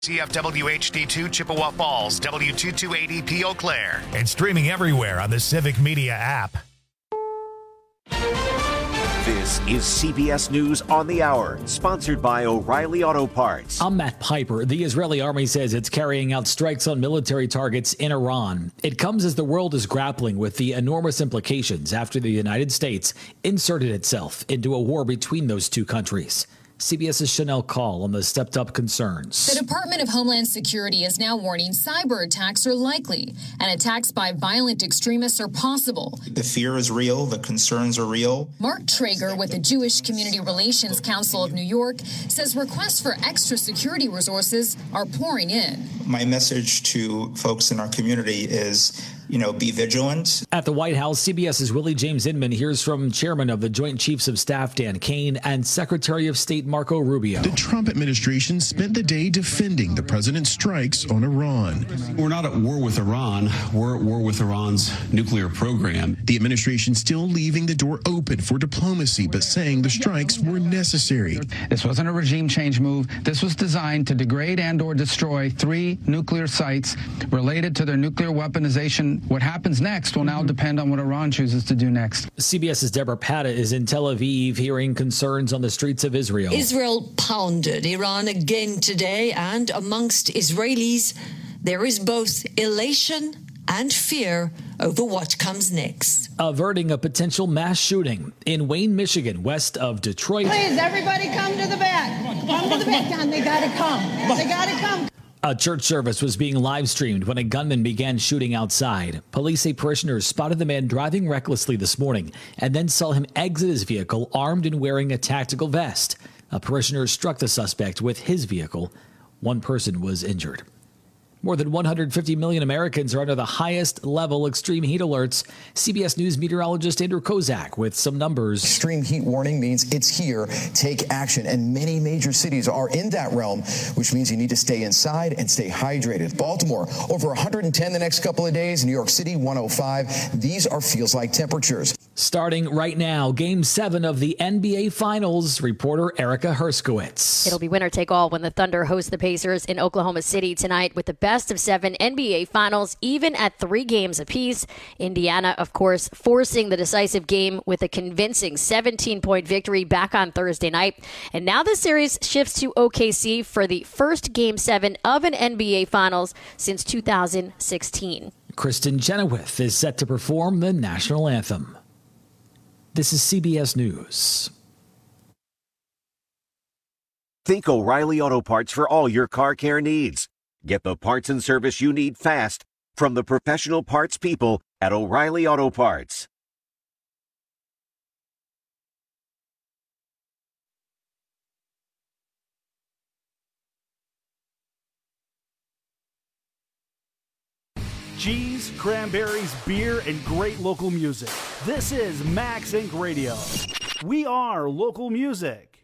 CFW HD2 Chippewa Falls, W228EP Eau Claire. And streaming everywhere on the Civic Media app. This is CBS News on the Hour, sponsored by O'Reilly Auto Parts. I'm Matt Piper. The Israeli army says it's carrying out strikes on military targets in Iran. It comes as the world is grappling with the enormous implications after the United States inserted itself into a war between those two countries. CBS's Chanel Call on the stepped-up concerns. The Department of Homeland Security is now warning cyber attacks are likely, and attacks by violent extremists are possible. The fear is real. The concerns are real. Mark Traeger with the Jewish Community Relations Council of New York says requests for extra security resources are pouring in. My message to folks in our community is, be vigilant. At the White House, CBS's Willie James Inman hears from Chairman of the Joint Chiefs of Staff Dan Kane and Secretary of State Marco Rubio. The Trump administration spent the day defending the president's strikes on Iran. We're not at war with Iran. We're at war with Iran's nuclear program. The administration still leaving the door open for diplomacy, but saying the strikes were necessary. This wasn't a regime change move. This was designed to degrade and or destroy 3 nuclear sites related to their nuclear weaponization. What happens next will now depend on what Iran chooses to do next. CBS's Deborah Patta is in Tel Aviv hearing concerns on the streets of Israel. Israel pounded Iran again today, and amongst Israelis, there is both elation and fear over what comes next. Averting a potential mass shooting in Wayne, Michigan, west of Detroit. Please, everybody come to the back. Come to the back. Come. They gotta come. They gotta come. A church service was being live streamed when a gunman began shooting outside. Police say parishioners spotted the man driving recklessly this morning and then saw him exit his vehicle armed and wearing a tactical vest. A parishioner struck the suspect with his vehicle. One person was injured. More than 150 million Americans are under the highest level extreme heat alerts. CBS News meteorologist Andrew Kozak with some numbers. Extreme heat warning means it's here. Take action. And many major cities are in that realm, which means you need to stay inside and stay hydrated. Baltimore, over 110 the next couple of days. New York City, 105. These are feels like temperatures. Starting right now, Game 7 of the NBA Finals. Reporter Erica Herskowitz. It'll be winner take all when the Thunder host the Pacers in Oklahoma City tonight with the best of 7 NBA Finals, even at 3 games apiece. Indiana, of course, forcing the decisive game with a convincing 17-point victory back on Thursday night. And now the series shifts to OKC for the first Game 7 of an NBA Finals since 2016. Kristen Chenoweth is set to perform the national anthem. This is CBS News. Think O'Reilly Auto Parts for all your car care needs. Get the parts and service you need fast from the professional parts people at O'Reilly Auto Parts. Cheese, cranberries, beer, and great local music. This is Max Inc. Radio. We are local music.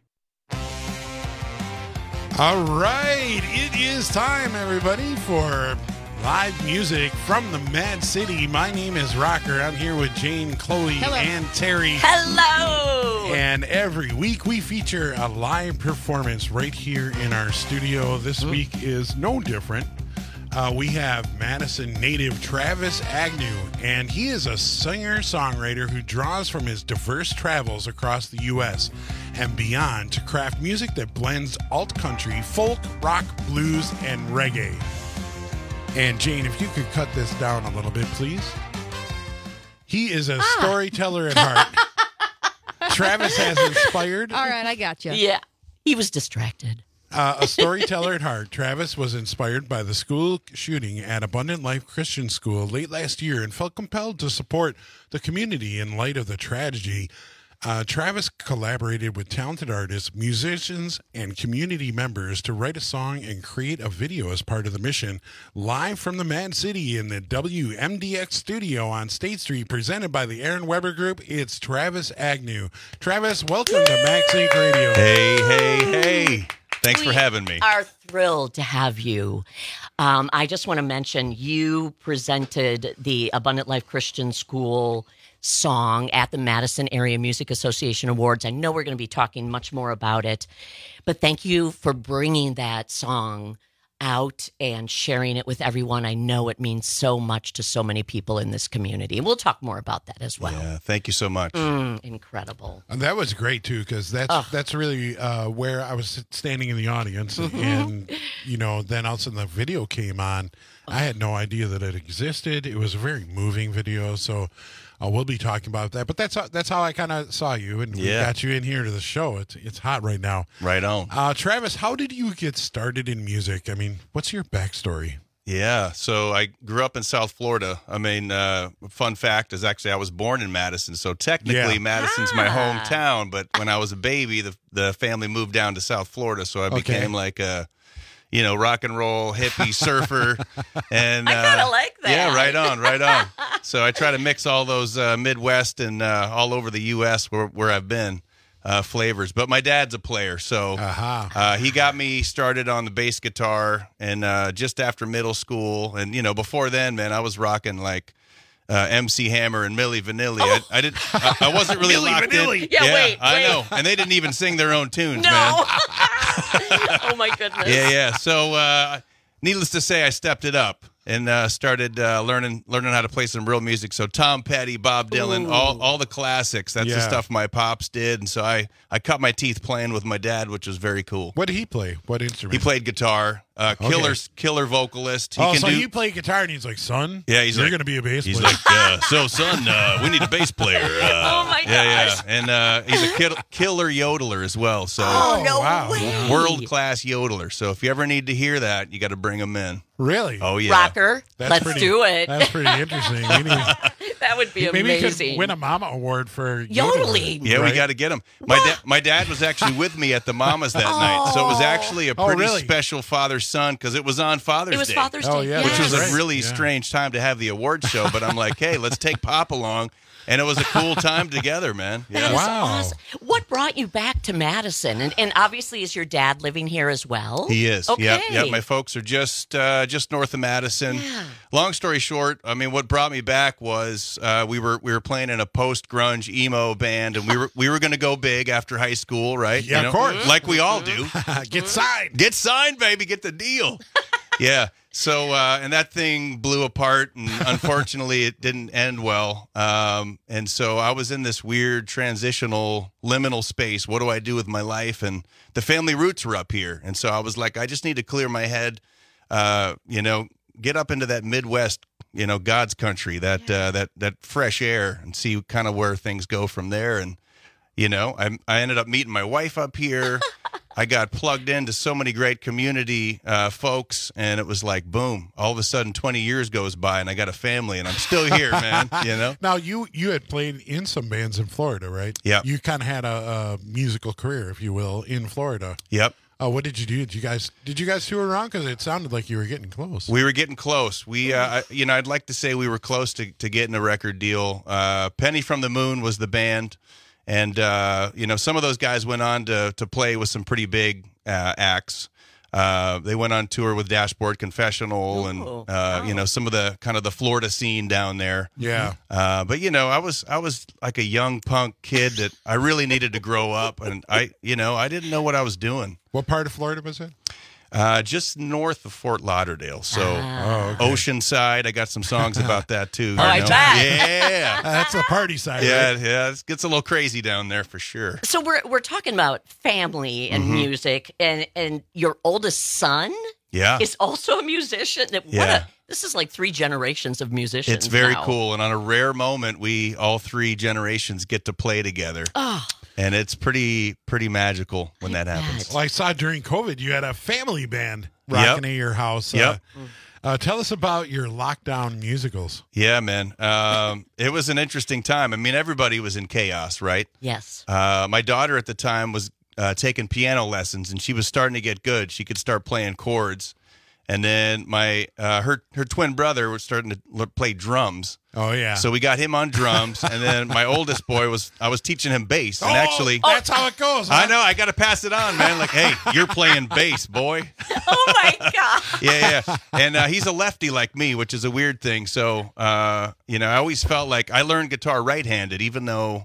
All right, it is time, everybody, for live music from the Mad City. My name is Rocker. I'm here with Jane, Chloe, and Terry. Hello! And every week we feature a live performance right here in our studio. This week is no different. We have Madison native Travis Agnew, and he is a singer-songwriter who draws from his diverse travels across the U.S. and beyond to craft music that blends alt-country, folk, rock, blues, and reggae. And Jane, if you could cut this down a little bit, please. He is a storyteller at heart. Travis has inspired. All right, I got you. Yeah, he was distracted. A storyteller at heart, Travis was inspired by the school shooting at Abundant Life Christian School late last year and felt compelled to support the community in light of the tragedy. Travis collaborated with talented artists, musicians, and community members to write a song and create a video as part of the mission. Live from the Mad City in the WMDX studio on State Street, presented by the Aaron Weber Group, it's Travis Agnew. Travis, welcome to Max Inc. Radio. Hey. Thanks for having me. We are thrilled to have you. I just want to mention you presented the Abundant Life Christian School song at the Madison Area Music Association Awards. I know we're going to be talking much more about it, but thank you for bringing that song out and sharing it with everyone. I know it means so much to so many people in this community. And we'll talk more about that as well. Yeah, thank you so much. Incredible. And that was great, too, because that's really where I was standing in the audience. And, then all of a sudden the video came on. I had no idea that it existed. It was a very moving video, so we'll be talking about that. But that's how I kind of saw you, and we got you in here to the show. It's hot right now. Right on. Travis, how did you get started in music? I mean, what's your backstory? Yeah, so I grew up in South Florida. I mean, fun fact is actually I was born in Madison, so technically Madison's my hometown. But when I was a baby, the family moved down to South Florida, so I became like a rock and roll hippie surfer. And I kind of like that. Yeah, right on. So I try to mix all those Midwest and all over the U.S. where I've been flavors. But my dad's a player, so he got me started on the bass guitar, and just after middle school. And, before then, man, I was rocking like MC Hammer and Milli Vanilli. I wasn't really locked in. Yeah, wait. I know. And they didn't even sing their own tunes, No. man. Oh, my goodness. Yeah. So, needless to say, I stepped it up and started learning how to play some real music. So Tom Petty, Bob Dylan, all the classics. That's the stuff my pops did. And so I cut my teeth playing with my dad, which was very cool. What did he play? What instrument? He played guitar. Killer vocalist. He played guitar, and he's like, son, you're going to be a bass player. He's like, son, we need a bass player. Oh, my gosh. Yeah. And he's a killer yodeler as well. So way. World-class yodeler. So if you ever need to hear that, you got to bring him in. Really? Oh, yeah. Rocker, let's do it. That's pretty interesting. That would be amazing. Maybe he could win a Mama Award for yodeling. Yeah, right? We got to get him. My dad was actually with me at the Mamas that night, so it was actually a pretty special father-son because it was on Father's Day. It was Father's Day, which was a really strange time to have the award show. But I'm like, hey, let's take Pop along. And it was a cool time together, man. Yeah. That is awesome. What brought you back to Madison? And obviously, is your dad living here as well? He is. Okay. Yep. My folks are just north of Madison. Yeah. Long story short, I mean, what brought me back was we were playing in a post-grunge emo band, and we were going to go big after high school, right? Yeah, of course. Like we all do. Get signed. Get signed, baby. Get the deal. Yeah. So, and that thing blew apart, and unfortunately it didn't end well. And so I was in this weird transitional liminal space. What do I do with my life? And the family roots were up here. And so I was like, I just need to clear my head, get up into that Midwest, God's country, that fresh air, and see kind of where things go from there. And, I ended up meeting my wife up here. I got plugged into so many great community folks, and it was like, boom, all of a sudden 20 years goes by, and I got a family, and I'm still here, man, Now, you had played in some bands in Florida, right? Yeah. You kind of had a musical career, if you will, in Florida. Yep. What did you do? Did you guys tour around? Because it sounded like you were getting close. We were getting close. We, I'd like to say we were close to getting a record deal. Penny from the Moon was the band. And, some of those guys went on to play with some pretty big acts. They went on tour with Dashboard Confessional and, some of the kind of the Florida scene down there. Yeah. But, I was like a young punk kid that I really needed to grow up. And I didn't know what I was doing. What part of Florida was it? Just north of Fort Lauderdale, so Oceanside. I got some songs about that too. I bet. Yeah, that's the party side. Yeah, right? yeah, it gets a little crazy down there for sure. So we're talking about family and music, and your oldest son, is also a musician. This is like 3 generations of musicians. It's very now. cool, and on a rare moment, we all 3 generations get to play together. Oh. And it's pretty magical when that happens. Well, I saw during COVID you had a family band rocking at your house. Yep. Tell us about your lockdown musicals. Yeah, man. It was an interesting time. I mean, everybody was in chaos, right? Yes. My daughter at the time was taking piano lessons, and she was starting to get good. She could start playing chords. And then her twin brother was starting to play drums. Oh, yeah. So we got him on drums. And then my oldest boy I was teaching him bass. And actually, that's how it goes. Huh? I know. I got to pass it on, man. Like, hey, you're playing bass, boy. Oh, my God. Yeah. And he's a lefty like me, which is a weird thing. So, I always felt like I learned guitar right-handed, even though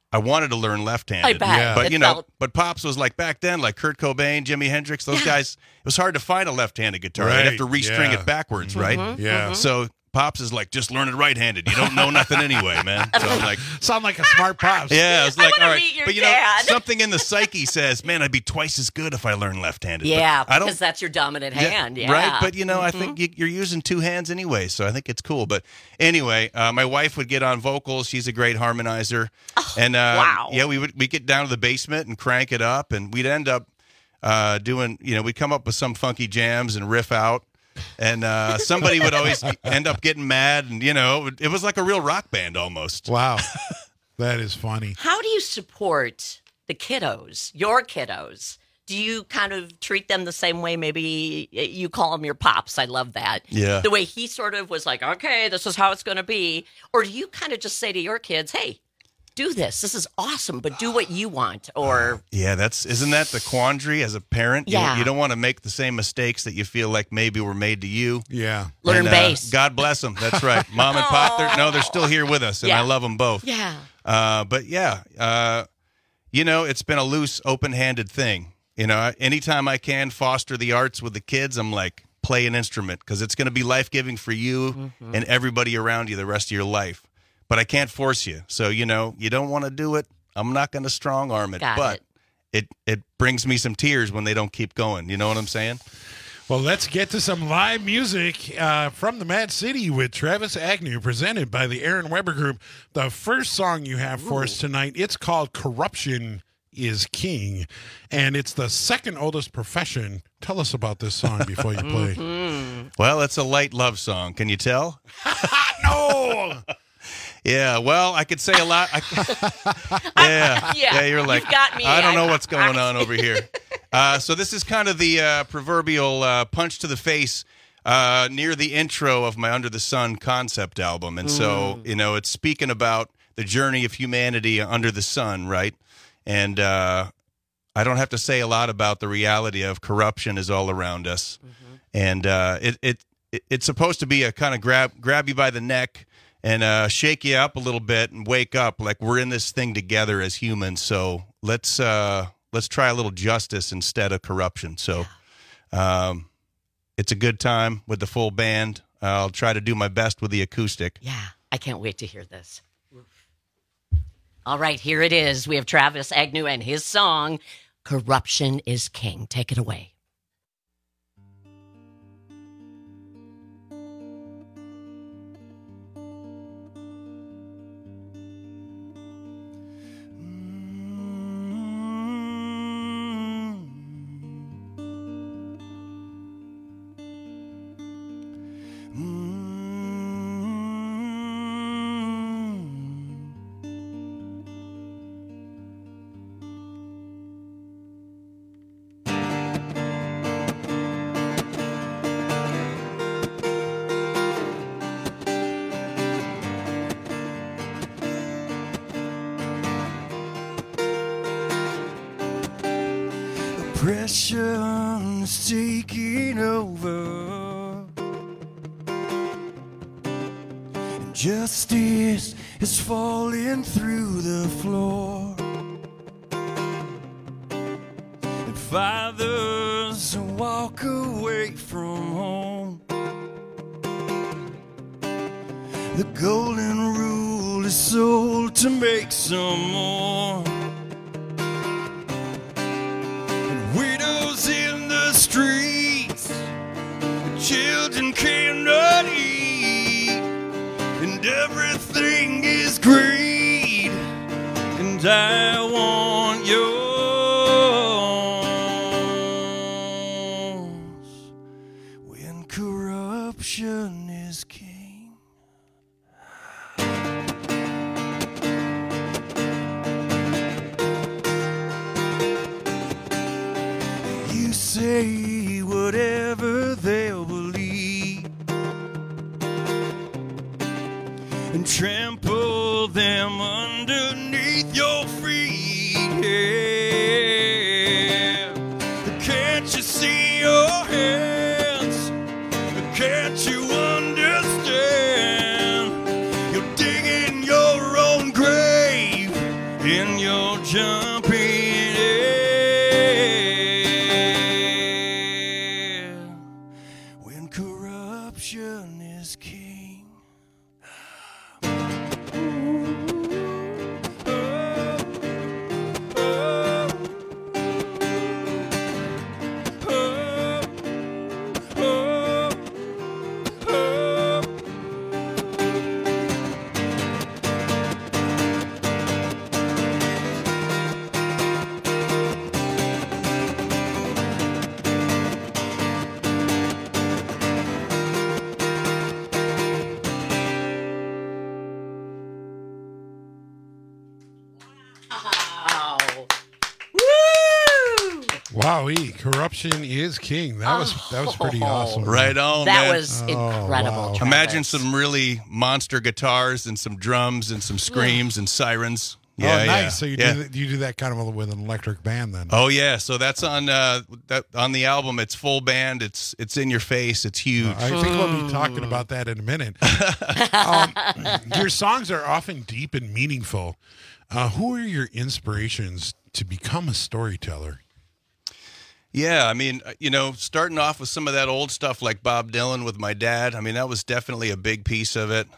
I wanted to learn left-handed. I bet. Yeah. But but Pops was like back then, like Kurt Cobain, Jimi Hendrix, those guys. It was hard to find a left-handed guitar. Right. You'd have to restring it backwards, right? Yeah. So Pops is like, just learn it right-handed. You don't know nothing anyway, man. So I'm like, sound like a smart Pops. yeah, I was like, all right, meet your but dad. something in the psyche says, man, I'd be twice as good if I learned left-handed. Yeah, but I don't, because that's your dominant hand. Yeah, right. But I think you're using two hands anyway, so I think it's cool. But anyway, my wife would get on vocals. She's a great harmonizer, and wow. Yeah, we get down to the basement and crank it up, and we'd end up doing. We'd come up with some funky jams and riff out. And somebody would always end up getting mad, and it was like a real rock band almost. Wow, that is funny. How do you support the kiddos, your kiddos? Do you kind of treat them the same way? Maybe you call them your pops. I love that. Yeah. The way he sort of was like, okay, this is how it's going to be. Or do you kind of just say to your kids, hey, do this. This is awesome, but do what you want. Or yeah, isn't that the quandary as a parent? Yeah. You don't want to make the same mistakes that you feel like maybe were made to you. Yeah. Learn bass. God bless them. That's right. Mom and Pop, they're still here with us, and I love them both. Yeah. But yeah, it's been a loose, open-handed thing. Anytime I can foster the arts with the kids, I'm like, play an instrument, because it's going to be life-giving for you and everybody around you the rest of your life. But I can't force you. So, you don't want to do it. I'm not going to strong arm it. But it brings me some tears when they don't keep going. You know what I'm saying? Well, let's get to some live music from the Mad City with Travis Agnew, presented by the Aaron Weber Group. The first song you have for us tonight, it's called Corruption is King, and it's the second oldest profession. Tell us about this song before you play. Well, it's a light love song. Can you tell? No! Yeah, well, I could say a lot. Yeah, you're like, you've got me. I don't know what's going on over here. So this is kind of the proverbial punch to the face near the intro of my Under the Sun concept album. And so, it's speaking about the journey of humanity under the sun, right? And I don't have to say a lot about the reality of corruption is all around us. And it's supposed to be a kind of grab you by the neck and shake you up a little bit and wake up like we're in this thing together as humans. So let's try a little justice instead of corruption. So it's a good time with the full band. I'll try to do my best with the acoustic. Yeah, I can't wait to hear this. All right, here it is. We have Travis Agnew and his song, Corruption is King. Take it away. Oppression is taking over, and justice is falling through the floor, and fathers walk away from home. The golden rule is sold to make some more. Widows in the streets, the children cannot eat, and everything is greed, and I want yours. When corruption is king. You say whatever they'll believe and trample them underneath your feet. Yeah. Can't you see your hands? Can't you understand? You're digging your own grave in corruption is king. Wowee, corruption is king. That was pretty awesome. Right on, That man. was incredible. Travis. Imagine some really monster guitars and some drums and some screams and sirens. Yeah, oh, nice. yeah. So you yeah. do that kind of with an electric band then. Oh yeah, so that's on on the album. It's full band. It's in your face. It's huge. I think we'll be talking about that in a minute. Your songs are often deep and meaningful. Who are your inspirations to become a storyteller? Yeah, I mean, starting off with some of that old stuff like Bob Dylan with my dad, I mean, that was definitely a big piece of it.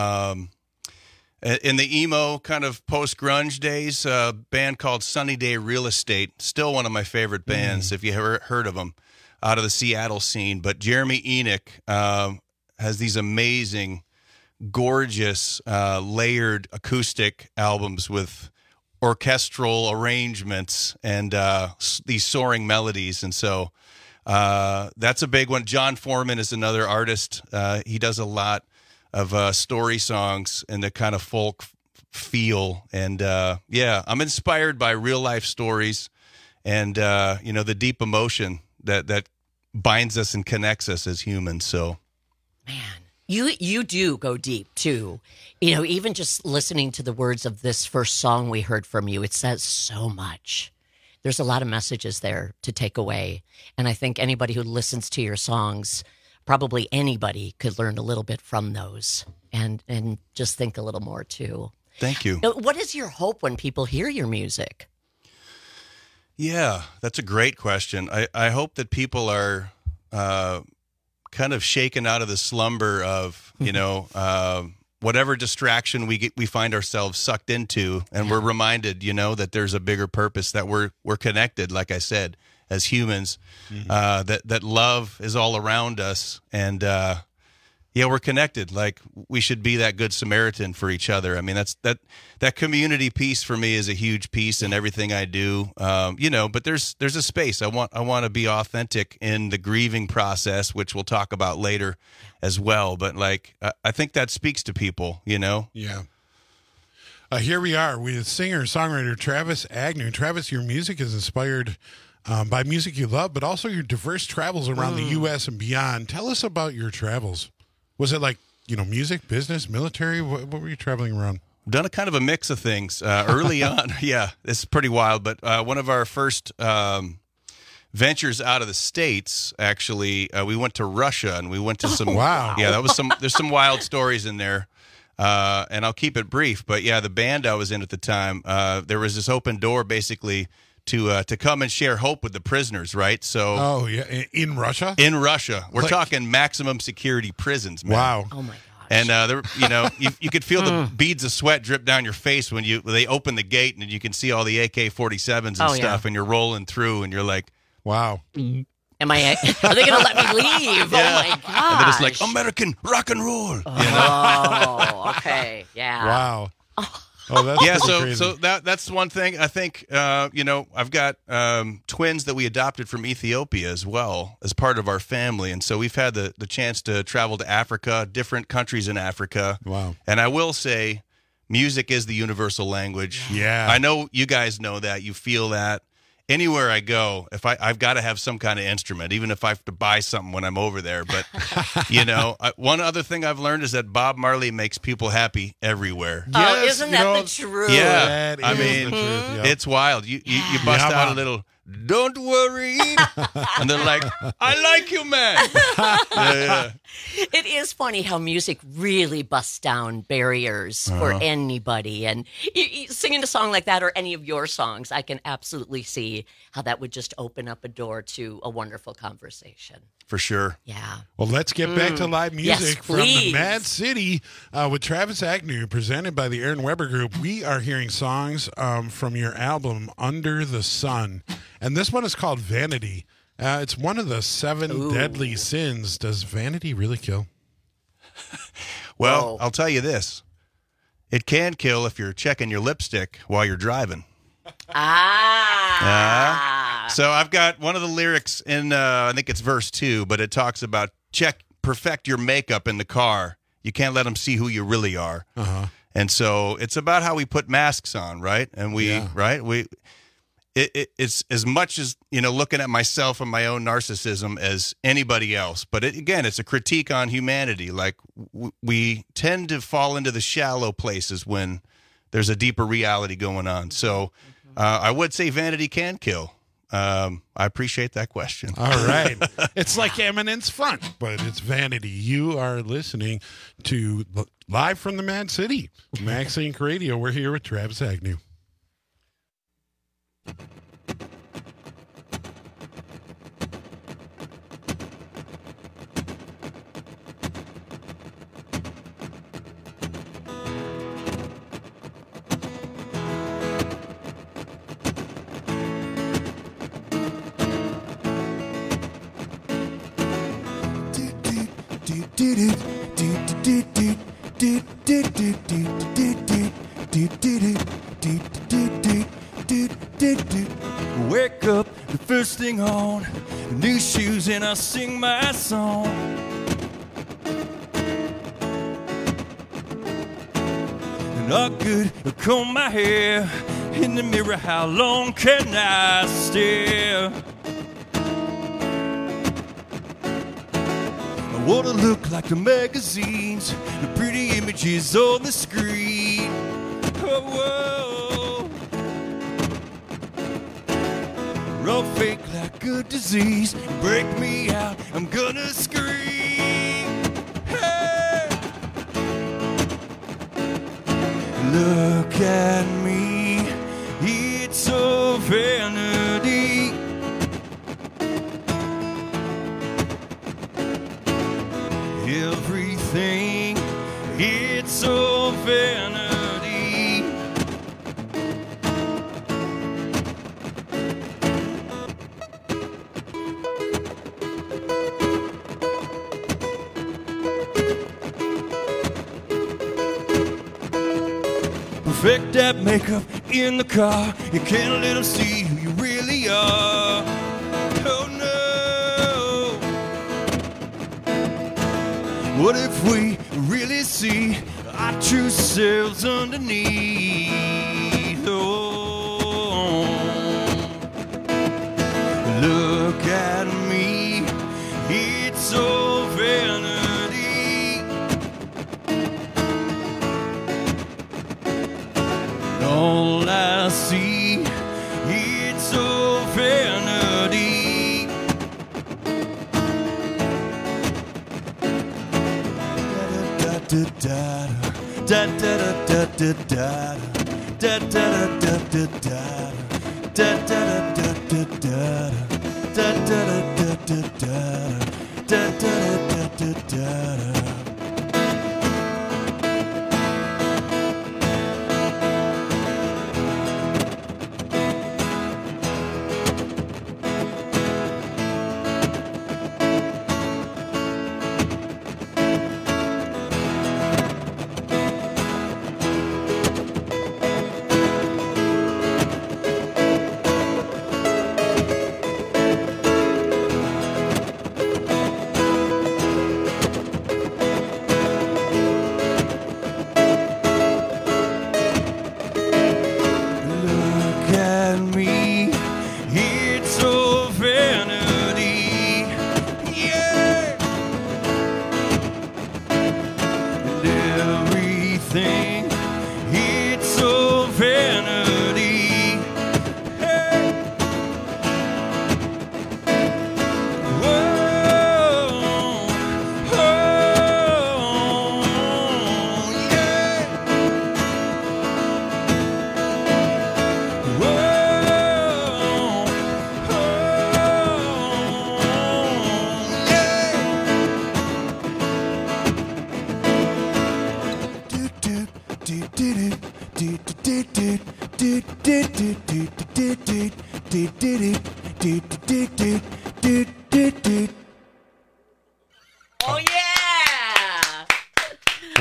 In the emo kind of post-grunge days, a band called Sunny Day Real Estate, still one of my favorite bands, if you ever heard of them, out of the Seattle scene. But Jeremy Enoch has these amazing, gorgeous, layered acoustic albums with orchestral arrangements and these soaring melodies. And so that's a big one. John Foreman is another artist. He does a lot of story songs and the kind of folk feel. And I'm inspired by real life stories and, the deep emotion that binds us and connects us as humans. So, man, you do go deep too. Even just listening to the words of this first song we heard from you, it says so much. There's a lot of messages there to take away. And I think anybody who listens to your songs, probably anybody could learn a little bit from those and just think a little more too. Thank you. Now, what is your hope when people hear your music? Yeah, that's a great question. I hope that people are kind of shaken out of the slumber of, whatever distraction we find ourselves sucked into, and we're reminded, that there's a bigger purpose, that we're connected, like I said, as humans, that love is all around us, and we're connected. Like we should be that good Samaritan for each other. I mean, that community piece for me is a huge piece in everything I do. But there's a space. I want to be authentic in the grieving process, which we'll talk about later as well. But I think that speaks to people. Yeah. Here we are with singer-songwriter Travis Agnew. Travis, your music is inspired by music you love, but also your diverse travels around the U.S. and beyond. Tell us about your travels. Was it music, business, military? What were you traveling around? Done a kind of a mix of things early on. Yeah, it's pretty wild. But one of our first ventures out of the States, actually, we went to Russia and we went to some. Wow. Yeah, there's some wild stories in there. And I'll keep it brief. But yeah, the band I was in at the time, there was this open door basically to come and share hope with the prisoners, right? So, oh yeah, in Russia. In Russia, we're talking maximum security prisons, man. Wow. Oh my gosh. And you could feel the beads of sweat drip down your face when they open the gate and you can see all the AK-47s and stuff, and you're rolling through, and you're like, wow. Are they going to let me leave? Yeah. Oh my gosh. And then it's like American rock and roll. Oh, okay, yeah. Wow. Oh, that's crazy. So that's one thing. I think I've got twins that we adopted from Ethiopia as well as part of our family, and so we've had the chance to travel to Africa, different countries in Africa. Wow! And I will say, music is the universal language. Yeah, I know you guys know that. You feel that. Anywhere I go, if I've got to have some kind of instrument, even if I have to buy something when I'm over there. But, one other thing I've learned is that Bob Marley makes people happy everywhere. Oh, isn't that the truth? Yeah. I mean, it's wild. You bust out a little, don't worry. And they're like, I like you, man. Yeah. it is funny how music really busts down barriers for anybody. And singing a song like that or any of your songs, I can absolutely see how that would just open up a door to a wonderful conversation. For sure. Yeah. Well, let's get back to live music Yes, from the please. Mad City with Travis Agnew, presented by the Aaron Weber Group. We are hearing songs from your album, Under the Sun. And this one is called Vanity. It's one of the 7 deadly sins. Does vanity really kill? Well, I'll tell you this. It can kill if you're checking your lipstick while you're driving. So I've got one of the lyrics in, I think it's verse 2, but it talks about perfect your makeup in the car. You can't let them see who you really are. And so it's about how we put masks on, right? And it's as much as, looking at myself and my own narcissism as anybody else. But it's a critique on humanity. Like we tend to fall into the shallow places when there's a deeper reality going on. So I would say vanity can kill. I appreciate that question. All right. It's like Eminence Front, but it's vanity. You are listening to Live from the Mad City, Max Inc. Radio. We're here with Travis Agnew. Wake up, the first thing on, new shoes, and I sing my song. And all good, I comb my hair in the mirror. How long can I stare? I wanna look like the magazines, the pretty images on the screen. Oh, whoa. We're all fake like a disease. Break me out, I'm gonna scream. Hey! Look at me, it's all vanity. Everything, it's all vanity. Perfect that makeup in the car. You can't let them see who you really are. Oh no. What if we really see our true selves underneath? Oh, look at me, it's all vanity. All I see, it's all vanity. Da da da da da da da da da da da da da da.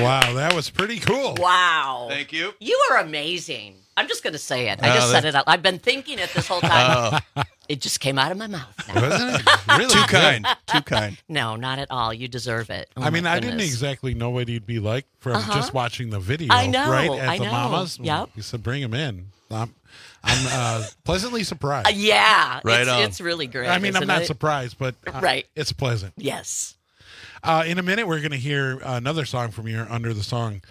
Wow, that was pretty cool. Wow. Thank you. You are amazing. I'm just going to say it. I just said it out. I've been thinking it this whole time. It just came out of my mouth. Wasn't it? Really Too good. kind. Too kind. No, not at all. You deserve it. Oh, I mean, my I didn't goodness. exactly know what he'd be like from just watching the video. I know, right? At I the know. Mamas. Yep. He said, bring him in. I'm pleasantly surprised. Yeah. Right on. It's really great. I mean, I'm isn't not it? surprised, but Right. it's pleasant. Yes. In a minute, we're going to hear another song from your Under the Song.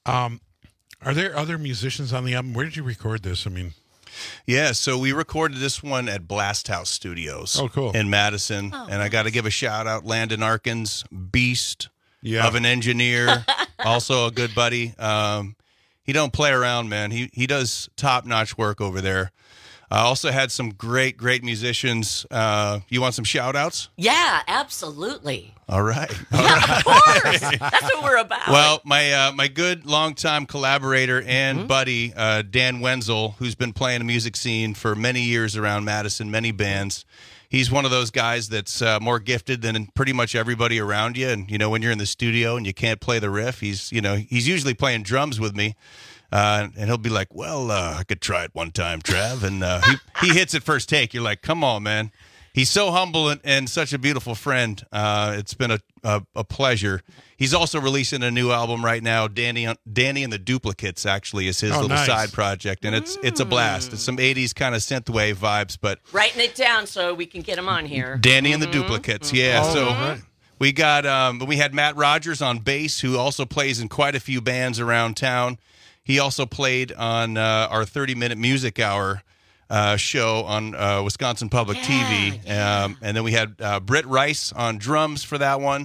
Are there other musicians on the album? Where did you record this? I mean, Yeah, so we recorded this one at Blast House Studios. Oh, cool. In Madison. And I got to give a shout out, Landon Arkins, beast of an engineer, also a good buddy. He don't play around, man. He does top-notch work over there. I also had some great musicians. You want some shout-outs? Yeah, absolutely. All right. Of course. That's what we're about. Well, my good longtime collaborator and buddy, Dan Wenzel, who's been playing the music scene for many years around Madison, many bands. He's one of those guys that's more gifted than pretty much everybody around you. And, when you're in the studio and you can't play the riff, he's usually playing drums with me. And he'll be like, well, I could try it one time, Trav. And he hits it first take. You're like, come on, man. He's so humble and such a beautiful friend. It's been a pleasure. He's also releasing a new album right now. Danny and the Duplicates actually is his little side project, and it's a blast. It's some 80s kind of synthwave vibes, but writing it down so we can get him on here. Danny and the Duplicates, yeah. So we got we had Matt Rogers on bass, who also plays in quite a few bands around town. He also played on our 30-minute music hour show on Wisconsin Public TV. And then we had Britt Rice on drums for that one.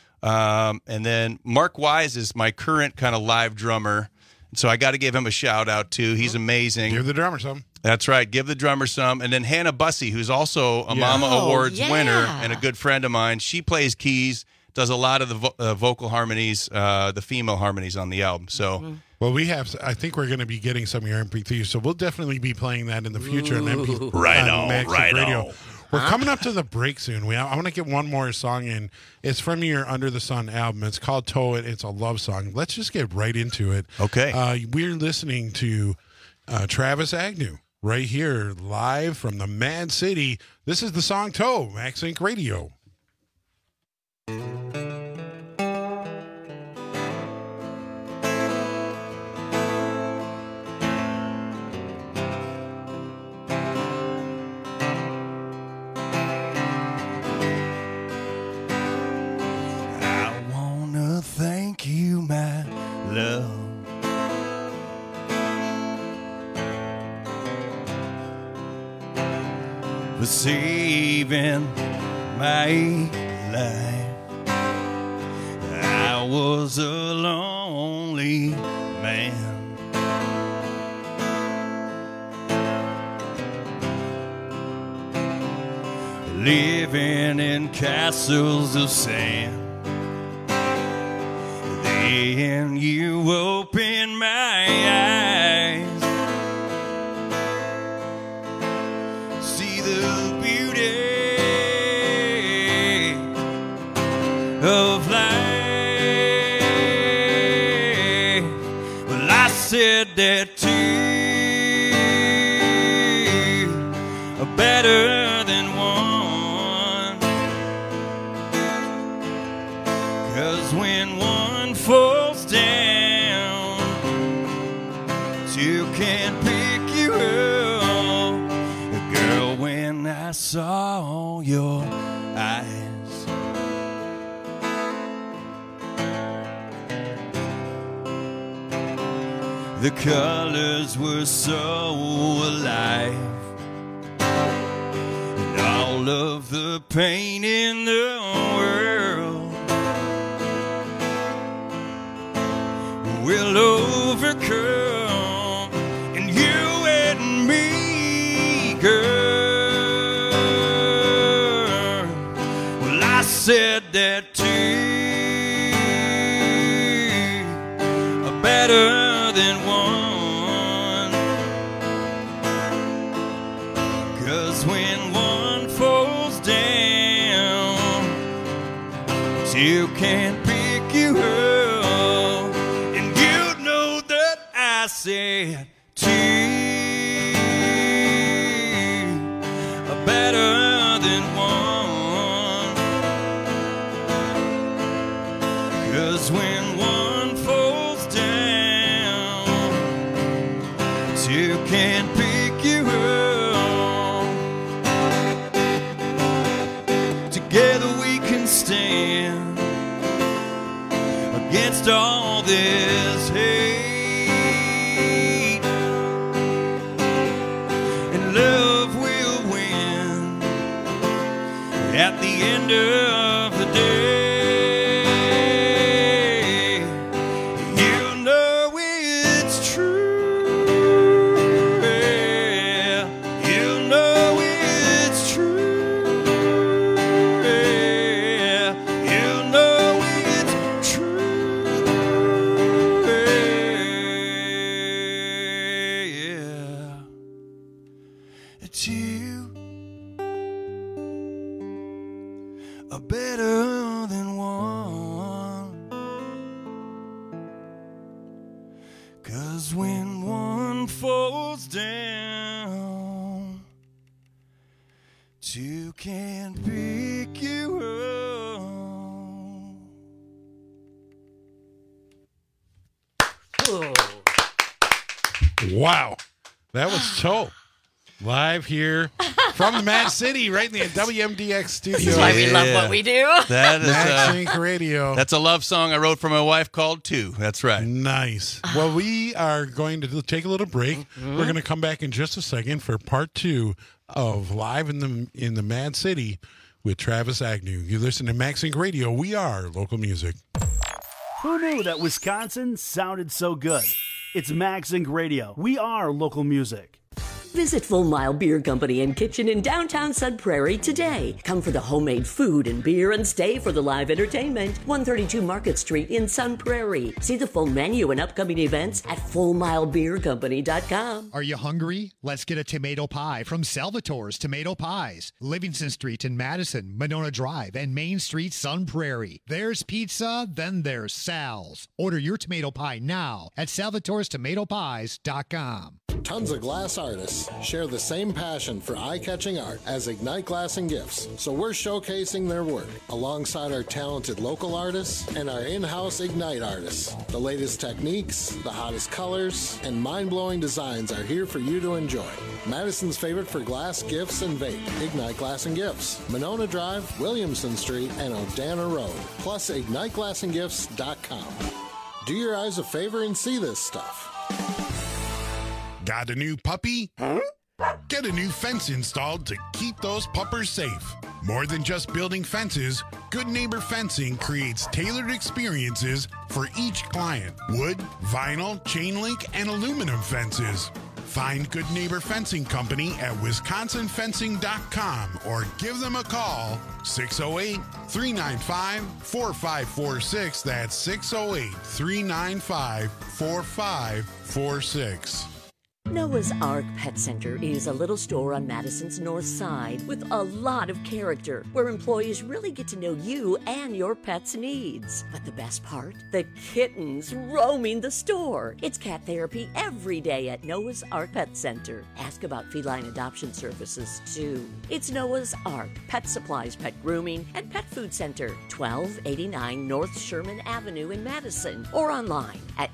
And then Mark Wise is my current kind of live drummer. So I got to give him a shout out too. He's amazing. Give the drummer some. That's right. Give the drummer some. And then Hannah Bussey, who's also a Mama Awards winner and a good friend of mine. She plays keys, does a lot of the vocal harmonies, the female harmonies on the album. So. Well, I think we're going to be getting some of your MP3s, so we'll definitely be playing that in the future on MP3 Radio. We're coming up to the break soon. I want to get one more song in. It's from your Under the Sun album. It's called Tow It. It's a love song. Let's just get right into it. Okay. We're listening to Travis Agnew right here live from the Mad City. This is the song Tow, Max Inc. Radio. Thank you, my love. For saving my life. I was a lonely man. Living in castles of sand. And you open my eyes, see the beauty of life. Well, I said that two are better than one, 'cause when one falls down, two can pick you up. Girl, when I saw your eyes, the colors were so alive, and all of the pain in the world will overcome, and you and me, girl. Well, I said that two are better than one, 'cause when one falls down, two can pick you up. said two are better than one, 'cause when one falls down, two can pick you up. Together we can stand against all this hate, and love will win at the end of the day. You know it's true, yeah. You know it's true, yeah. You know it's true, yeah. It's you are better than one, 'cause when one falls down, two can pick you up. Wow. That was so live here from the Mad City, right in the WMDX studio. This is why we love what we do. That is Max Inc. Radio. That's a love song I wrote for my wife called Two. That's right. Nice. Well, we are going to take a little break. Mm-hmm. We're going to come back in just a second for part 2 of Live in the Mad City with Travis Agnew. You listen to Max Inc. Radio. We are local music. Who knew that Wisconsin sounded so good? It's Max Inc. Radio. We are local music. Visit Full Mile Beer Company and Kitchen in downtown Sun Prairie today. Come for the homemade food and beer and stay for the live entertainment. 132 Market Street in Sun Prairie. See the full menu and upcoming events at FullMileBeerCompany.com. Are you hungry? Let's get a tomato pie from Salvatore's Tomato Pies. Livingston Street in Madison, Monona Drive, and Main Street, Sun Prairie. There's pizza, then there's Sal's. Order your tomato pie now at Salvatore'sTomatoPies.com. Tons of glass artists share the same passion for eye-catching art as Ignite Glass and Gifts, so we're showcasing their work alongside our talented local artists and our in-house Ignite artists. The latest techniques, the hottest colors, and mind-blowing designs are here for you to enjoy. Madison's favorite for glass, gifts, and vape, Ignite Glass and Gifts, Monona Drive, Williamson Street, and Odana Road, plus IgniteGlassandGifts.com. Do your eyes a favor and see this stuff. Got a new puppy? Get a new fence installed to keep those puppers safe. More than just building fences, Good Neighbor Fencing creates tailored experiences for each client. Wood, vinyl, chain link, and aluminum fences. Find Good Neighbor Fencing Company at wisconsinfencing.com or give them a call, 608-395-4546. That's 608-395-4546. Noah's Ark Pet Center is a little store on Madison's north side with a lot of character, where employees really get to know you and your pet's needs. But the best part? The kittens roaming the store. It's cat therapy every day at Noah's Ark Pet Center. Ask about feline adoption services, too. It's Noah's Ark Pet Supplies, Pet Grooming, and Pet Food Center, 1289 North Sherman Avenue in Madison, or online at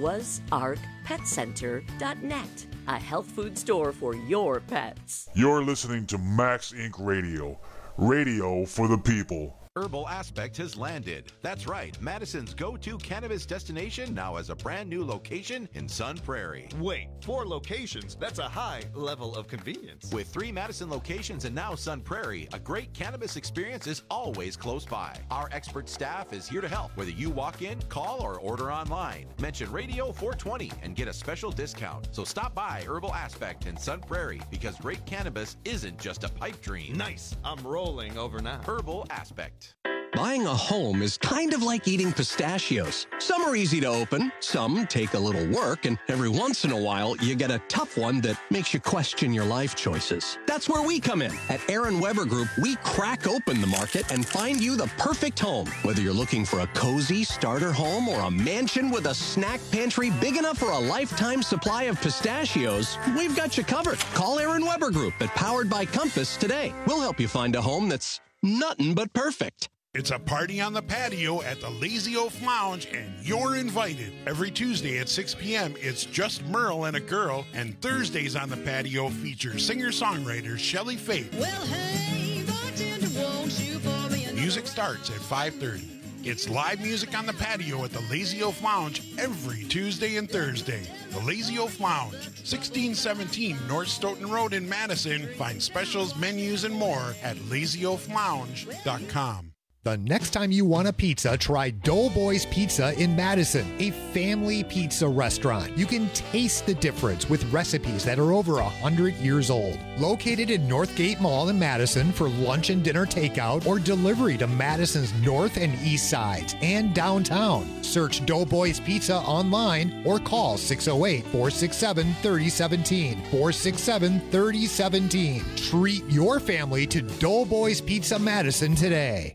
noahsarkpetcenter.net. A health food store for your pets. You're listening to Max Inc. Radio. Radio for the people. Herbal Aspect has landed. That's right, Madison's go-to cannabis destination now has a brand new location in Sun Prairie. Wait, 4 locations? That's a high level of convenience. With 3 Madison locations and now Sun Prairie, a great cannabis experience is always close by. Our expert staff is here to help, whether you walk in, call, or order online. Mention Radio 420 and get a special discount. So stop by Herbal Aspect in Sun Prairie, because great cannabis isn't just a pipe dream. Nice. I'm rolling over now. Herbal Aspect. Buying a home is kind of like eating pistachios. Some are easy to open, some take a little work, and every once in a while, you get a tough one that makes you question your life choices. That's where we come in. At Aaron Weber Group, we crack open the market and find you the perfect home. Whether you're looking for a cozy starter home or a mansion with a snack pantry big enough for a lifetime supply of pistachios, we've got you covered. Call Aaron Weber Group at Powered by Compass today. We'll help you find a home that's nothing but perfect. It's a party on the patio at the Lazy Oaf Lounge, and you're invited. Every Tuesday at 6 p.m., it's just Merle and a girl, and Thursdays on the patio feature singer-songwriter Shelley Faith. Well, hey, bartender, won't you pour me a... Music starts at 5:30. It's live music on the patio at the Lazy Oaf Lounge every Tuesday and Thursday. The Lazy Oaf Lounge, 1617 North Stoughton Road in Madison. Find specials, menus, and more at lazyoaflounge.com. The next time you want a pizza, try Doughboys Pizza in Madison, a family pizza restaurant. You can taste the difference with recipes that are over 100 years old. Located in Northgate Mall in Madison for lunch and dinner takeout or delivery to Madison's north and east sides and downtown. Search Doughboys Pizza online or call 608-467-3017. 467-3017. Treat your family to Doughboys Pizza Madison today.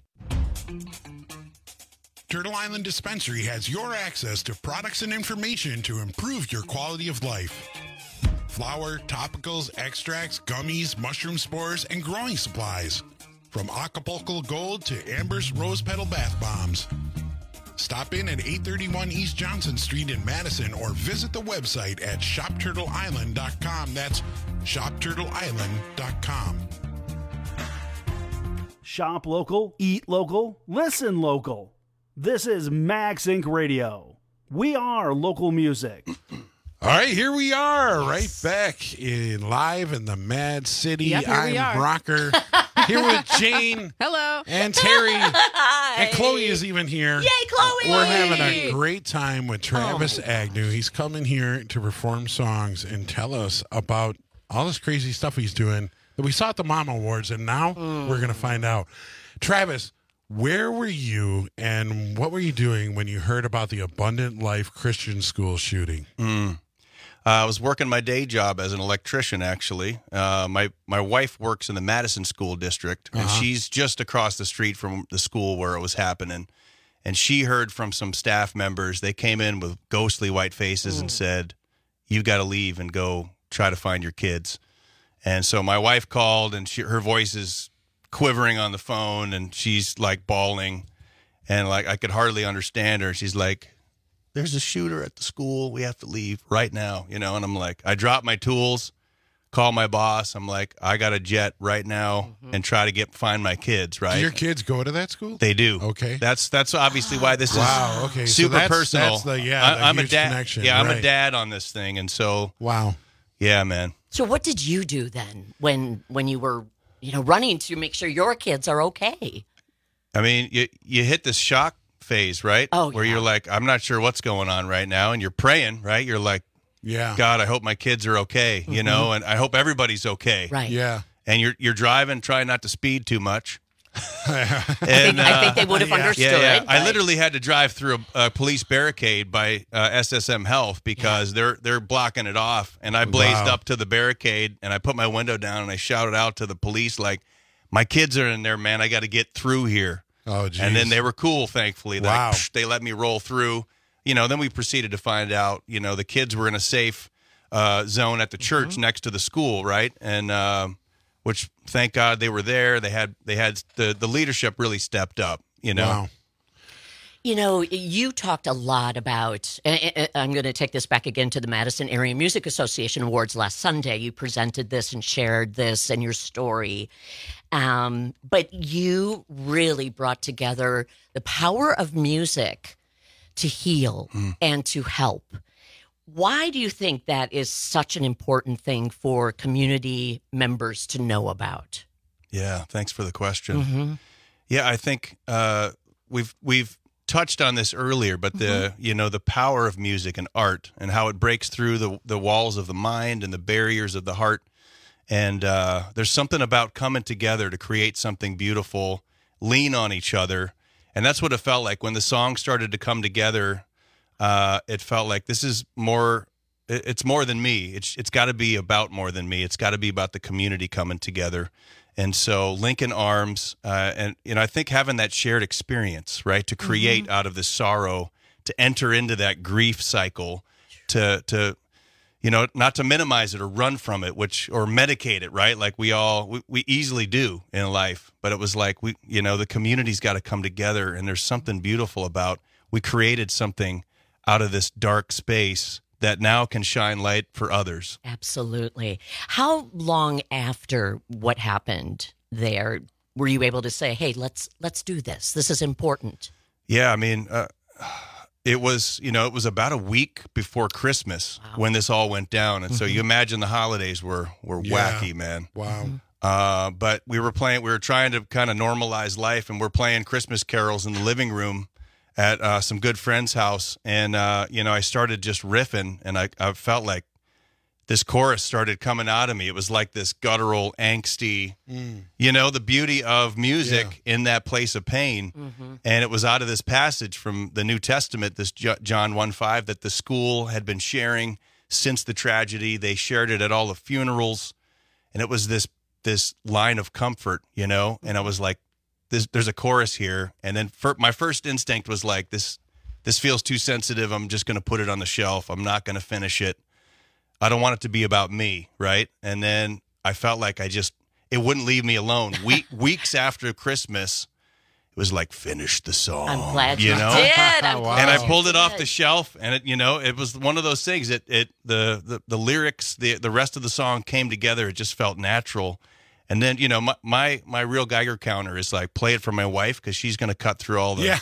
Turtle Island Dispensary has your access to products and information to improve your quality of life. Flour, topicals, extracts, gummies, mushroom spores, and growing supplies. From Acapulco Gold to Amber's Rose Petal Bath Bombs. Stop in at 831 East Johnson Street in Madison or visit the website at shopturtleisland.com. That's shopturtleisland.com. Shop local, eat local, listen local. This is Max Inc. Radio. We are local music. All right, here we are, right back live in the Mad City. Yep, here we are. I'm Rocker, here with Jane. Hello. And Terry. Hi. And Chloe is even here. Yay, Chloe! We're having a great time with Travis Agnew. He's coming here to perform songs and tell us about all this crazy stuff he's doing that we saw at the Mama Awards, and now we're going to find out. Travis, where were you and what were you doing when you heard about the Abundant Life Christian School shooting? I was working my day job as an electrician, actually. My wife works in the Madison School District, and she's just across the street from the school where it was happening. And she heard from some staff members. They came in with ghostly white faces and said, "You got to leave and go try to find your kids." And so my wife called, and her voice is quivering on the phone, and she's like bawling, and like I could hardly understand her. She's like, "There's a shooter at the school. We have to leave right now," And I'm like, I dropped my tools, call my boss. I'm like, I got a jet right now and try to find my kids. Right? Do your kids go to that school? They do. Okay. That's obviously why this is Okay. super So personal. That's I'm a huge dad. connection. Yeah, I'm right. a dad on this thing, and so wow. Yeah, man. So what did you do then when you were running to make sure your kids are okay? I mean, you hit this shock phase, right? Oh, where you're like, I'm not sure what's going on right now, and you're praying, right? You're like, God, I hope my kids are okay, and I hope everybody's okay, right? Yeah. And you're driving, trying not to speed too much. I think they would have understood. Yeah. I literally had to drive through a police barricade by SSM Health because they're blocking it off, and I blazed up to the barricade, and I put my window down, and I shouted out to the police like, "My kids are in there, man. I got to get through here." Oh, geez. And then they were cool, thankfully. Wow. They let me roll through. Then we proceeded to find out, the kids were in a safe zone at the church next to the school, right? And which, thank God, they were there. They had the leadership really stepped up. Wow. You talked a lot about, and I'm going to take this back again to the Madison Area Music Association Awards last Sunday. You presented this and shared this and your story. But you really brought together the power of music to heal and to help. Why do you think that is such an important thing for community members to know about? Yeah, thanks for the question. Yeah, I think we've touched on this earlier, but the power of music and art and how it breaks through the walls of the mind and the barriers of the heart. And there's something about coming together to create something beautiful, lean on each other, And that's what it felt like when the song started to come together. It felt like this is more. It's more than me. It's got to be about more than me. It's got to be about the community coming together. And so Lincoln Arms, and I think having that shared experience, right, to create out of this sorrow, to enter into that grief cycle, to not to minimize it or run from it, or medicate it, right? Like we easily do in life. But it was like the community's got to come together, and there's something beautiful about we created something out of this dark space that now can shine light for others. Absolutely. How long after what happened there were you able to say, hey, let's do this? This is important. Yeah, I mean, it was about a week before Christmas when this all went down. And so you imagine the holidays were wacky, man. Wow. But we were trying to kind of normalize life, and we're playing Christmas carols in the living room at some good friend's house, and I started just riffing, and I felt like this chorus started coming out of me. It was like this guttural, angsty, the beauty of music in that place of pain. And it was out of this passage from the New Testament, this John 1:5, that the school had been sharing since the tragedy. They shared it at all the funerals, and it was this line of comfort, and I was like, there's a chorus here, and then my first instinct was like, this feels too sensitive. I'm just going to put it on the shelf. I'm not going to finish it. I don't want it to be about me, right? And then I felt like it wouldn't leave me alone. Weeks after Christmas, it was like, finish the song. I'm glad you did. And I pulled it off the shelf, and it was one of those things. The lyrics, the rest of the song came together. It just felt natural. And then, my real Geiger counter is like, play it for my wife, because she's going to cut through all the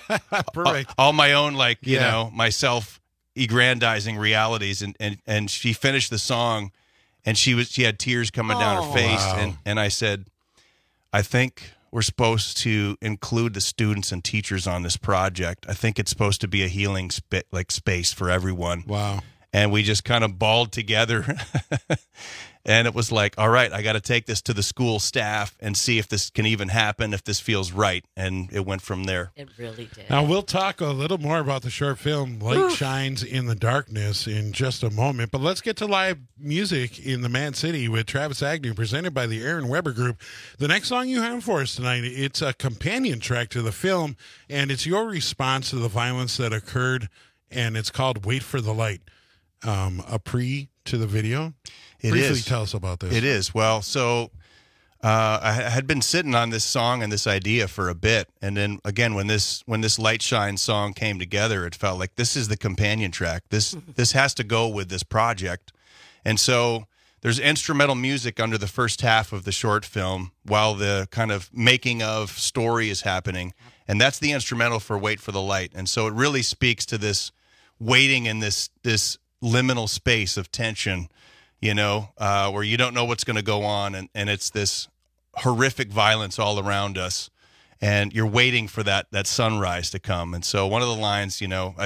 all my own, my self-aggrandizing realities. And she finished the song, and she had tears coming down her face. Wow. And I said, I think we're supposed to include the students and teachers on this project. I think it's supposed to be a healing space for everyone. Wow. And we just kind of balled together. And it was like, all right, I got to take this to the school staff and see if this can even happen, if this feels right. And it went from there. It really did. Now, we'll talk a little more about the short film, Light Shines in the Darkness, in just a moment. But let's get to live music in the Mad City with Travis Agnew, presented by the Aaron Weber Group. The next song you have for us tonight, it's a companion track to the film, and it's your response to the violence that occurred, and it's called Wait for the Light. A pre to the video. Briefly tell us about this. It is. Well, so I had been sitting on this song and this idea for a bit, and then again, when this Light Shine song came together, it felt like this is the companion track. This has to go with this project. And so there's instrumental music under the first half of the short film while the kind of making of story is happening, and that's the instrumental for Wait for the Light. And so it really speaks to this waiting in this liminal space of tension, where you don't know what's going to go on, and it's this horrific violence all around us, and you're waiting for that sunrise to come. And so one of the lines,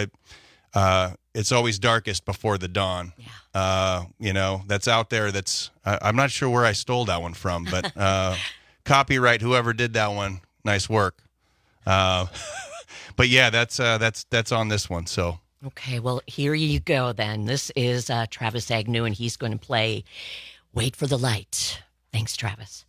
it's always darkest before the dawn. That's out there. I'm not sure where I stole that one from, but copyright whoever did that one, nice work. But yeah, that's on this one. So. Okay, well, here you go then. This is Travis Agnew, and he's going to play Wait for the Light. Thanks, Travis.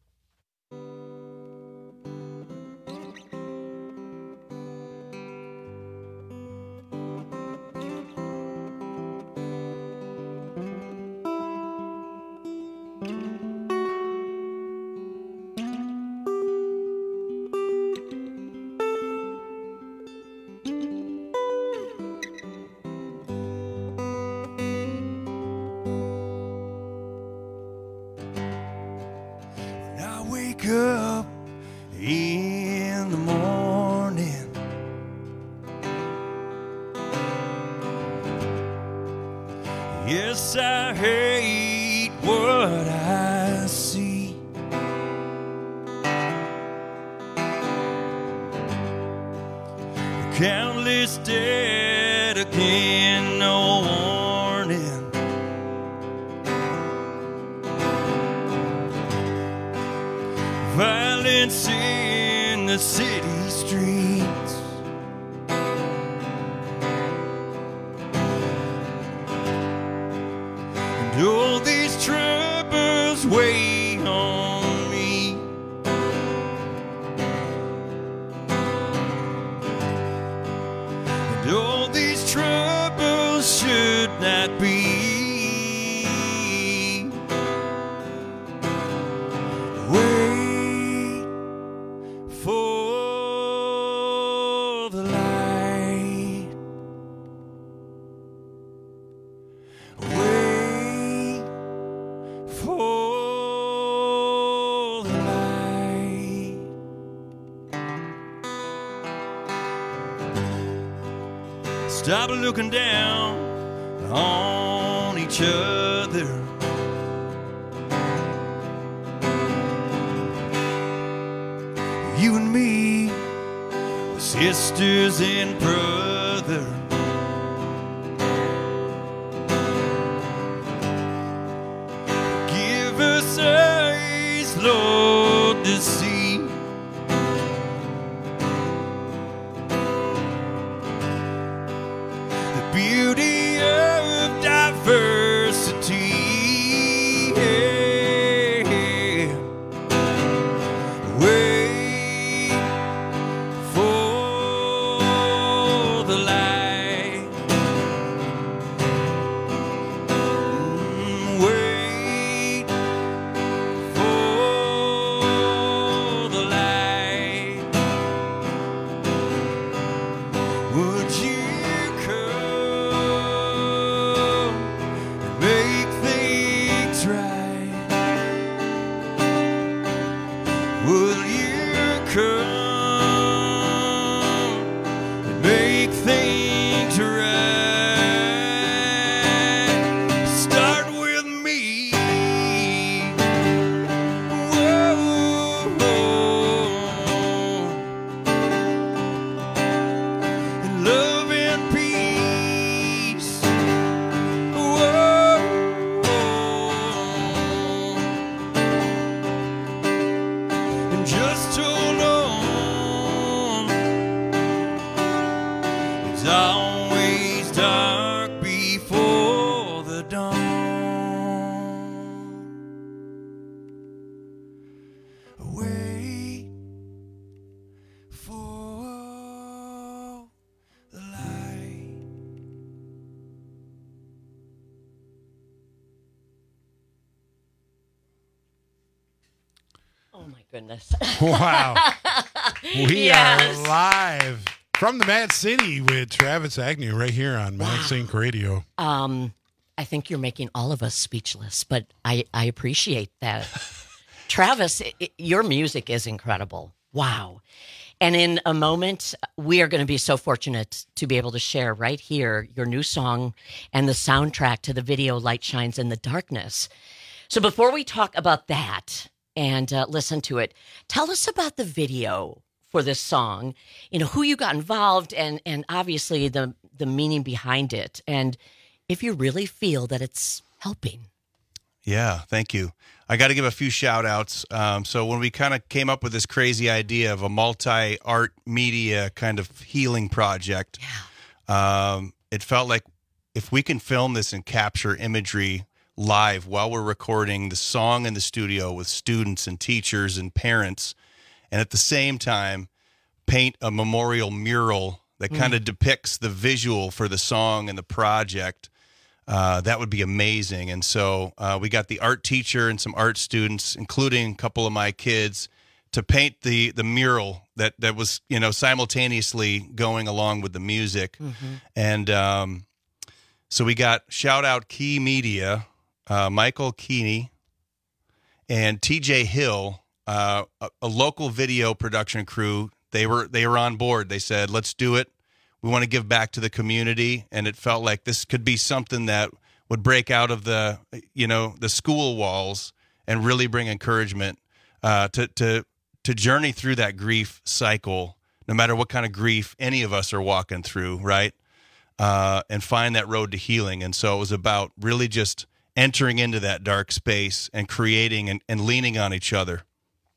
Up in the morning, yes, I hate what I see. Countless dead again, no warning. Violence in the city streets. And all these troubles weigh on me. And all these troubles should not be. Wait for the light. Wait for the light. Stop looking down on each other. You and me, sisters and brother. Give us eyes, Lord, to see. The beauty of diversity. Wait for the light. Wait for the light. Would you come and make things right? Will you come and make things right? Start with me. Whoa. And love and peace. Whoa. And just hold on. It's always dark before the dawn. Wait for the light. Oh my goodness. Wow. We Yes. are live from the Mad City with Travis Agnew right here on Max Inc. Radio. I think you're making all of us speechless, but I appreciate that. Travis, your music is incredible. Wow. And in a moment, we are going to be so fortunate to be able to share right here your new song and the soundtrack to the video Light Shines in the Darkness. So before we talk about that and listen to it, tell us about the video for this song, you know, who you got involved and obviously the meaning behind it. And if you really feel that it's helping. Yeah, thank you. I got to give a few shout outs. So when we kind of came up with this crazy idea of a multi-art media kind of healing project, it felt like if we can film this and capture imagery live while we're recording the song in the studio with students and teachers and parents, and at the same time paint a memorial mural that kind of depicts the visual for the song and the project, that would be amazing. And so we got the art teacher and some art students, including a couple of my kids, to paint the mural that was, you know, simultaneously going along with the music. And so we got shout out Key Media, Michael Keeney, and TJ Hill, a local video production crew. They were on board. They said, let's do it. We want to give back to the community. And it felt like this could be something that would break out of the, you know, the school walls and really bring encouragement to journey through that grief cycle, no matter what kind of grief any of us are walking through, right? And find that road to healing. And so it was about really just entering into that dark space and creating and leaning on each other.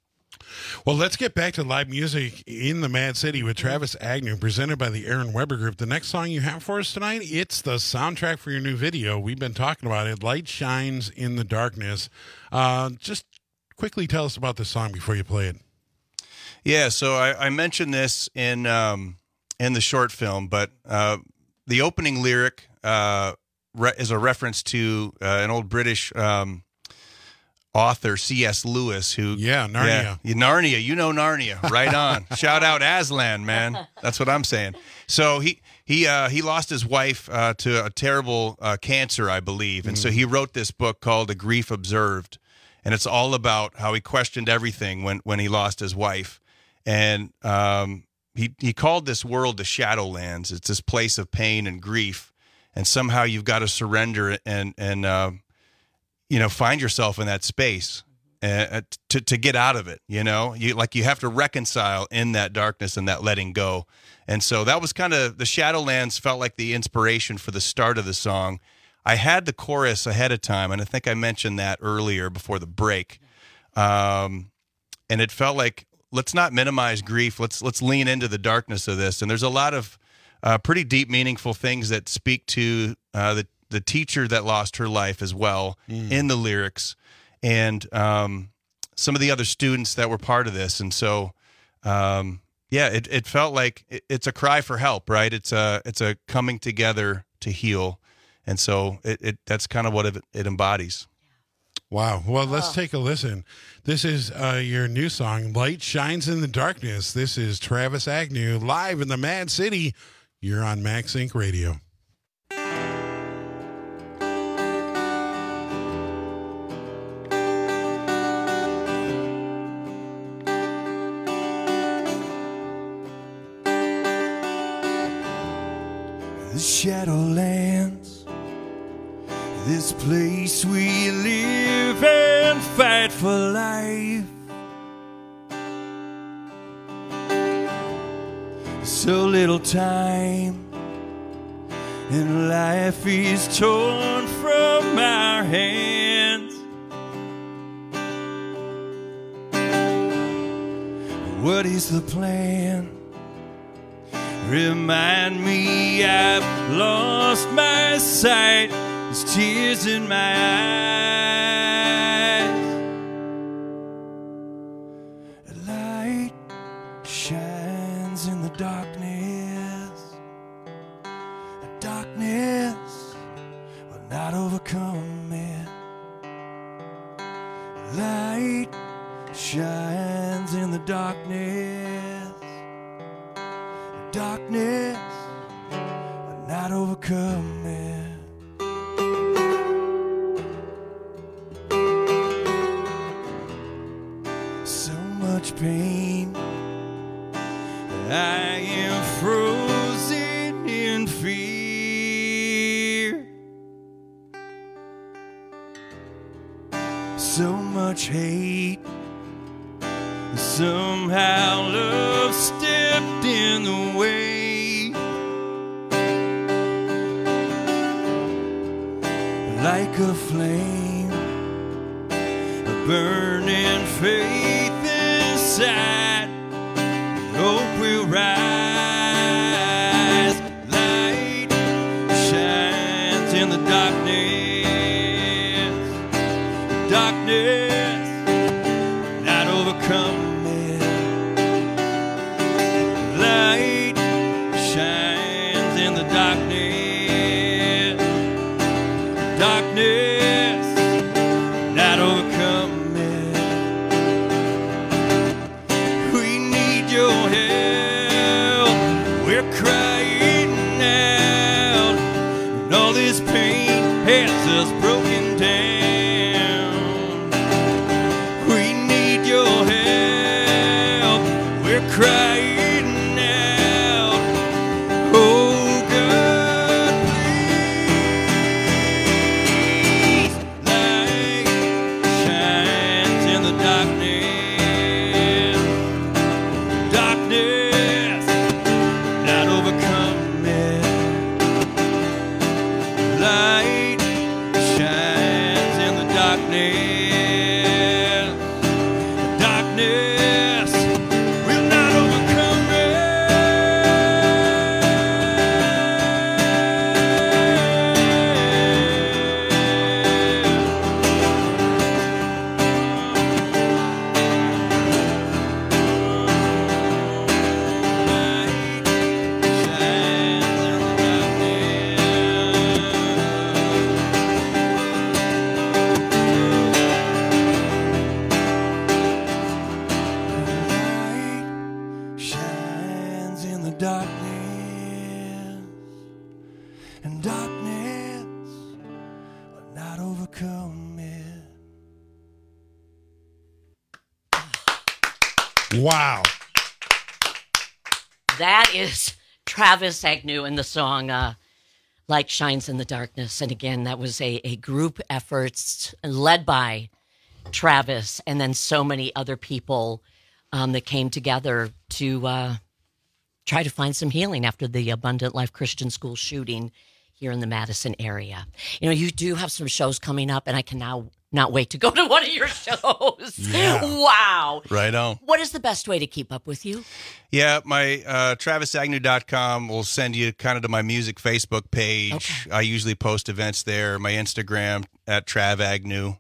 Well, let's get back to live music in the Mad City with Travis Agnew, presented by the Aaron Weber Group. The next song you have for us tonight, it's the soundtrack for your new video. We've been talking about it, Light Shines in the Darkness. Just quickly tell us about this song before you play it. Yeah, so I mentioned this in the short film, but the opening lyric is a reference to an old British author, C.S. Lewis, who... Yeah, Narnia. Yeah, Narnia. You know Narnia. Right on. Shout out Aslan, man. That's what I'm saying. So he lost his wife to a terrible cancer, I believe. And so he wrote this book called A Grief Observed. And it's all about how he questioned everything when he lost his wife. And he called this world the Shadowlands. It's this place of pain and grief. And somehow you've got to surrender and find yourself in that space to get out of it. You have to reconcile in that darkness and that letting go. And so that was kind of, the Shadowlands felt like the inspiration for the start of the song. I had the chorus ahead of time, and I think I mentioned that earlier before the break. And it felt like, let's not minimize grief. Let's lean into the darkness of this. And there's a lot of pretty deep, meaningful things that speak to the teacher that lost her life as well in the lyrics, and some of the other students that were part of this. And so, it felt like it's a cry for help, right? It's a coming together to heal. And so that's kind of what it embodies. Wow. Well, let's take a listen. This is your new song, Light Shines in the Darkness. This is Travis Agnew live in the Mad City. You're on Max Inc. Radio. The Shadowlands, this place we live and fight for life. So little time, and life is torn from our hands. What is the plan? Remind me I've lost my sight. There's tears in my eyes. A light shines in the darkness. A darkness will not overcome it. A light shines in the darkness. Darkness will not overcome it. So much pain, I am frozen in fear. So much hate, somehow love stepped in the way. Like a flame, a burning faith inside, hope will rise. Light shines in the darkness. Darkness not overcome. Light shines in the darkness. Darkness not overcome it. We need your help. We're crying out, and all this pain has us broken down. We need your help. We're crying. Darkness and darkness will not overcome it. Wow. That is Travis Agnew in the song Light Shines in the Darkness. And again, that was a group effort led by Travis and then so many other people that came together to try to find some healing after the Abundant Life Christian School shooting here in the Madison area. You know, you do have some shows coming up, and I can now not wait to go to one of your shows. Yeah. Wow. Right on. What is the best way to keep up with you? Yeah, my TravisAgnew.com will send you kind of to my music Facebook page. Okay. I usually post events there. My Instagram at Trav Agnew.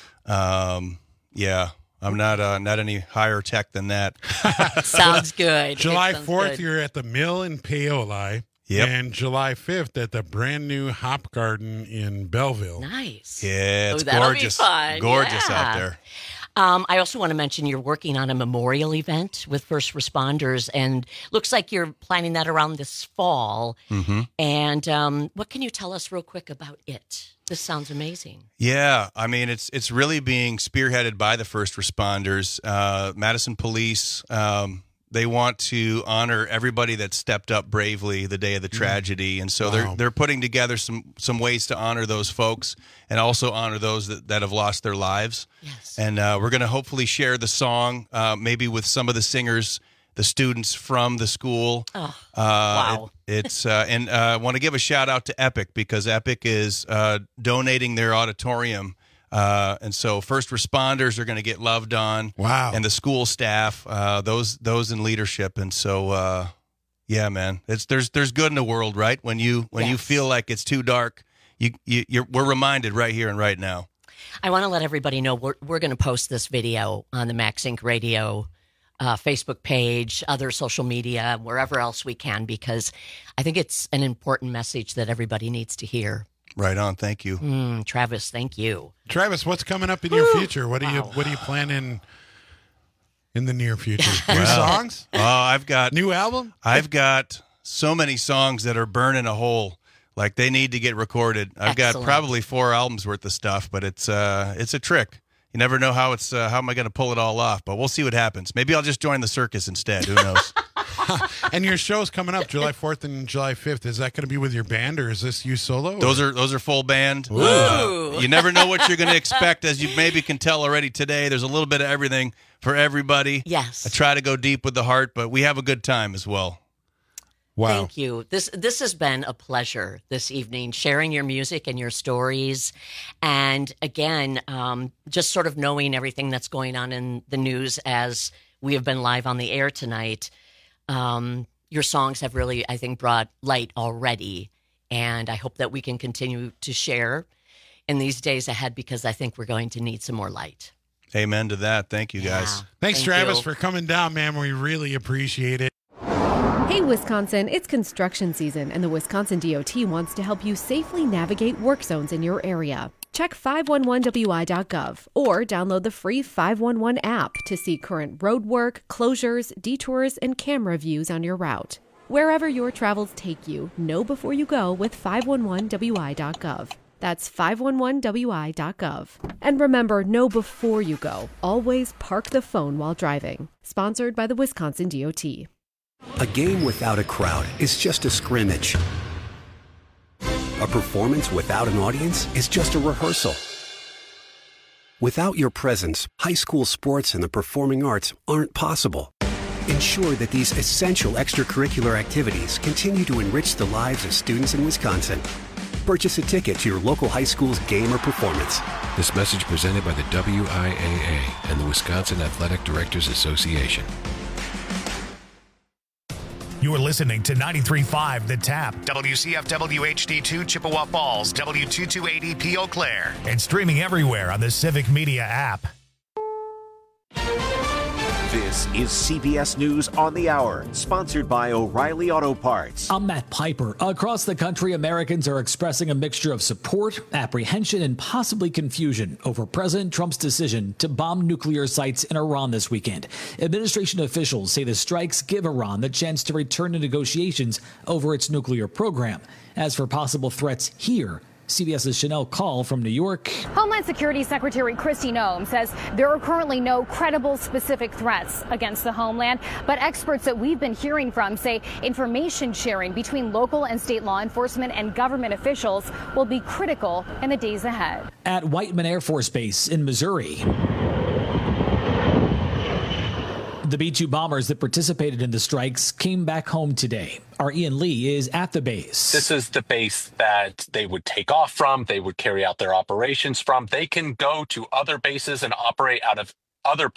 Yeah, I'm not any higher tech than that. Sounds good. July Sounds 4th, good. you're at the Mill in Paoli. Yep. And July 5th at the brand new Hop Garden in Belleville. Nice. Yeah, it's that'll gorgeous. Be fun. Gorgeous Yeah. out there. I also want to mention you're working on a memorial event with first responders, and looks like you're planning that around this fall. Mm-hmm. And what can you tell us real quick about it? This sounds amazing. Yeah, I mean, it's really being spearheaded by the first responders. Madison Police, they want to honor everybody that stepped up bravely the day of the tragedy, and so they're putting together some ways to honor those folks and also honor those that have lost their lives. Yes. And we're going to hopefully share the song maybe with some of the singers, the students from the school. Oh, wow. And I want to give a shout out to Epic, because Epic is donating their auditorium. And so first responders are going to get loved on. Wow. And the school staff, those in leadership. And so, yeah, man, there's good in the world, right? When you feel like it's too dark, we're reminded right here and right now. I want to let everybody know we're going to post this video on the Max Inc. Radio Facebook page, other social media, wherever else we can, because I think it's an important message that everybody needs to hear. Right on. Thank you. Travis, thank you. Travis, what's coming up in your future? What are you planning in the near future? New songs? Oh, I've got new album? I've got so many songs that are burning a hole. Like, they need to get recorded. I've got probably 4 albums worth of stuff, but it's a trick. You never know how am I going to pull it all off, but we'll see what happens. Maybe I'll just join the circus instead. Who knows? And your show's coming up July 4th and July 5th. Is that going to be with your band, or is this you solo? Those are full band. Ooh. You never know what you're going to expect, as you maybe can tell already today. There's a little bit of everything for everybody. Yes. I try to go deep with the heart, but we have a good time as well. Wow. Thank you. This has been a pleasure this evening, sharing your music and your stories. And again, just sort of knowing everything that's going on in the news as we have been live on the air tonight. Your songs have really, I think, brought light already. And I hope that we can continue to share in these days ahead, because I think we're going to need some more light. Amen to that. Thank you, guys. Thanks, Thank Travis, you. for coming down, man. We really appreciate it. Hey, Wisconsin, it's construction season, and the Wisconsin DOT wants to help you safely navigate work zones in your area. Check 511wi.gov or download the free 511 app to see current road work, closures, detours, and camera views on your route. Wherever your travels take you, know before you go with 511wi.gov. That's 511wi.gov. And remember, know before you go. Always park the phone while driving. Sponsored by the Wisconsin DOT. A game without a crowd is just a scrimmage. A performance without an audience is just a rehearsal. Without your presence, high school sports and the performing arts aren't possible. Ensure that these essential extracurricular activities continue to enrich the lives of students in Wisconsin. Purchase a ticket to your local high school's game or performance. This message presented by the WIAA and the Wisconsin Athletic Directors Association. You are listening to 93.5 The Tap, WCFW HD2 Chippewa Falls, W2280p Eau Claire, and streaming everywhere on the Civic Media app. This is CBS News on the Hour, sponsored by O'Reilly Auto Parts. I'm Matt Piper. Across the country, Americans are expressing a mixture of support, apprehension, and possibly confusion over President Trump's decision to bomb nuclear sites in Iran this weekend. Administration officials say the strikes give Iran the chance to return to negotiations over its nuclear program. As for possible threats here, CBS's Chanel Call from New York. Homeland Security Secretary Kristi Noem says there are currently no credible specific threats against the homeland, but experts that we've been hearing from say information sharing between local and state law enforcement and government officials will be critical in the days ahead. At Whiteman Air Force Base in Missouri, the B-2 bombers that participated in the strikes came back home today. Our Ian Lee is at the base. This is the base that they would take off from, they would carry out their operations from. They can go to other bases and operate out of other